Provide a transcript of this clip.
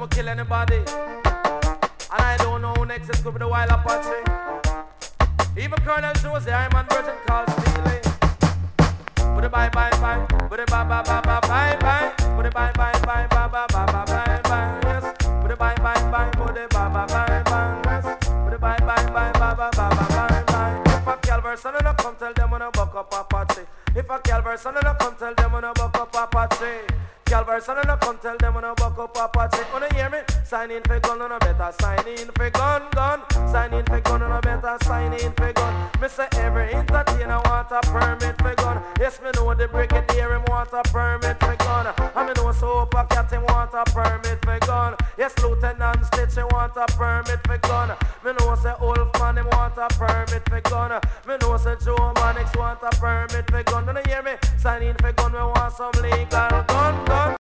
for kill anybody. And I don't know who next is could be the Wild Apache. Even Colonel Josie, I'm on Virgin called Steely. Put it bye bye bye, put it bye bye bye bye bye bye, put it bye bye bye bye bye bye bye bye bye, yes. Put it bye bye bye, put it bye bye bye bye, yes. Put it bye bye bye bye bye bye bye bye. If a Calvary son no come tell them when I buck up Apache. If a Calvary son no come tell them when I buck up Apache. Calvary son no come tell them when I buck up Apache. Wanna hear me? Sign in for gun, no better sign in for gun. Sign in for gun, no better sign in for gun. Me say every entertainer want a permit for gun. Yes, me know the brigadier him want a permit for gun. And me know Sopa Cat him want a permit for gun. Yes, Lieutenant Stitch him want a permit for gun. Me know say Wolfman him want a permit for gun. Me know say Joe Mannix want a permit for gun. Don't you hear me? Sign in for gun, we want some legal